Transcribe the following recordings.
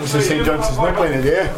Obviously St Johnston's not playing it, yeah?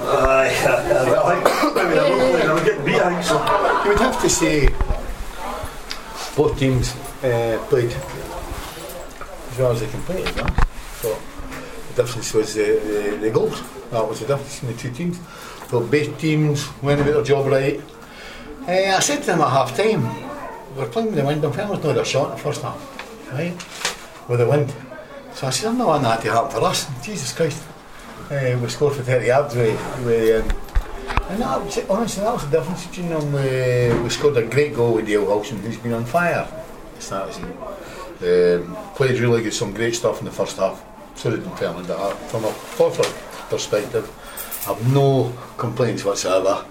You would have to say both teams played as well as they can play, as well. So the difference was the goals. That was the difference in the two teams. So both teams went about their job right. I said to them at half time, we're playing with the wind, and Dunfermline's not a shot in the first half, right? With the wind. So I said, I'm not wanting that to happen for us. Jesus Christ. We scored for 30 yards and that was, honestly, that was the difference between them. We scored a great goal with Dale Wilson, who's been on fire this season. Played really good, some great stuff in the first half. So did Dunfermline. From a forward perspective, I have no complaints whatsoever.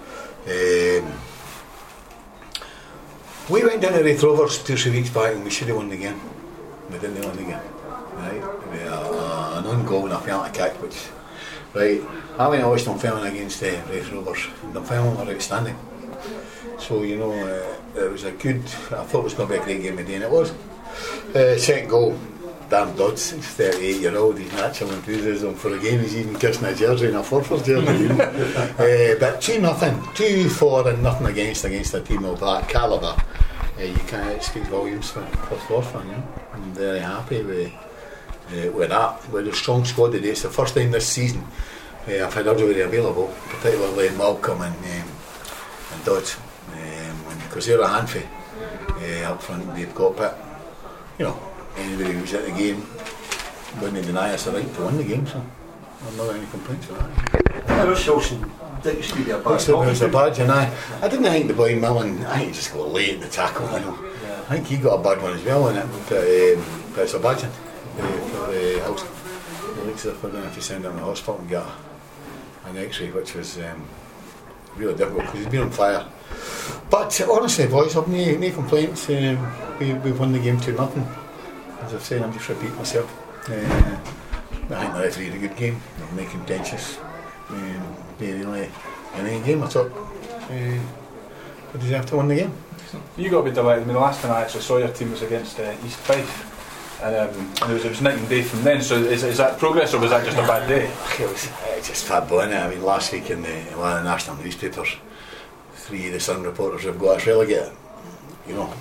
We went down to Raith Rovers 2 or 3 weeks back and we should have won the game. We didn't win the game. Right? We an own goal and a penalty kick, which, right, I went to watch Dunfermline against Raith Rovers, and Dunfermline were outstanding. So, you know, it was a good, I thought it was going to be a great game of the day, and it was. Second goal, Dan Dodds, he's 38-year-old, he's natural enthusiasm for a game, he's even kissing a jersey and a Forfar jersey. But 2-0, 2 for and nothing against a team of that calibre. You can't speak volumes for Forfar, you know. I'm very happy with that. With a strong squad today. It's the first time this season I've had everybody available, particularly Malcolm and Dodds, because they're a handful up front. They've got, but you know, anybody who's at the game wouldn't deny us the right to win the game, so I've not got any complaints for that. Ross Wilson, did you see a badge? It was a badge, and I didn't think the boy Millen, I think he just got late in the tackle, you know. I think he got a bad one as well in it, but it's a badge for House. It looks as if we're going to have to send him to the hospital and get an x-ray, which was really difficult because he's been on fire. But honestly, boys, I've no complaints. We've won the game 2-0. As I've said, I'm just repeating myself. I think the referee had a good game, not contentious. Really, in any game, I thought we deserved to win the game. You got to be delighted. I mean, the last time I actually saw your team was against East Fife, and it was night and day from then. So is that progress, or was that just a bad day? It was just bad boy, innit? I mean, last week in one of the national newspapers, 3 of the Sun reporters have got us relegated, you know.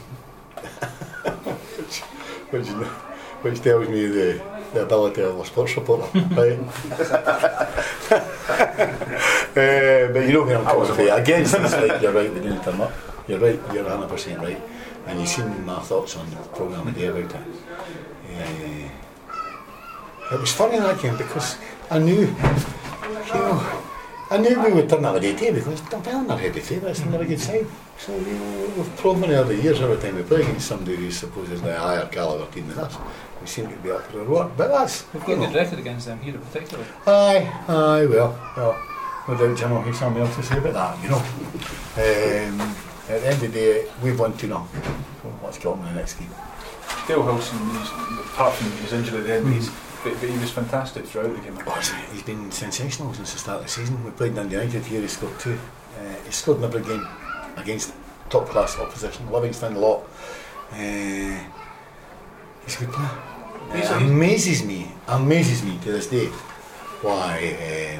which tells me the ability of a sports reporter, right? But you know where I'm coming from. Against this, like, you're right, we didn't turn up. You're right, you're 100% right. And you've seen my thoughts on the programme today about it. It was funny in that game because I knew we would turn up a day because Dunfermline are heavy favourites and they're a good side. So, you know, we've proven over the years every time we play against somebody who's supposedly a higher calibre team than us, we seem to be up for the reward. But that's... We've got a good record against them here in particular. Aye, well, no doubt Jim will have something else to say about that, you know. At the end of the day, we've won 2-0. So what's got in the next game? Dale Wilson, apart from his injury at the end, but he was fantastic throughout the game. He's been sensational since the start of the season. We played Dundee United here, he scored 2. He scored in every game against top class opposition. Livingston, Lot. He's a good player. It amazes me to this day why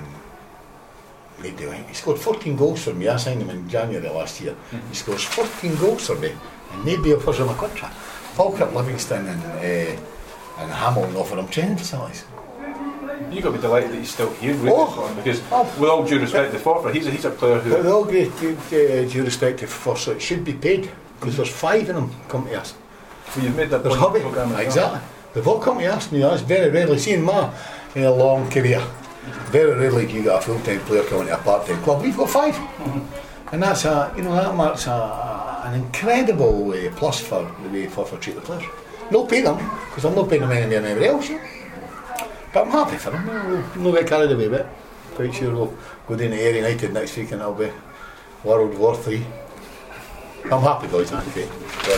he scored 14 goals for me. I signed him in January last year. He scores 14 goals for me and nobody offers him a contract. Falkirk, Livingston and Hamilton offer him training facilities. You've got to be delighted that he's still here, really, because with all due respect to Forfar, he's a player who... With all great due respect to Forfar, it should be paid because there's 5 of them come to us. Well, you've made that there's point. Exactly. They've all come to us. You know, that's very rarely seen in my long career. Very rarely do you get a full-time player coming to a part-time club. We've got 5, and that's that marks an incredible plus for the way Forfar treat the players. No pay them because I'm not paying them any more than anybody else. But I'm happy for them. We'll get carried away with it. Quite sure we'll go down to Ayr United next week and it'll be World War III. I'm happy, boys. That's great.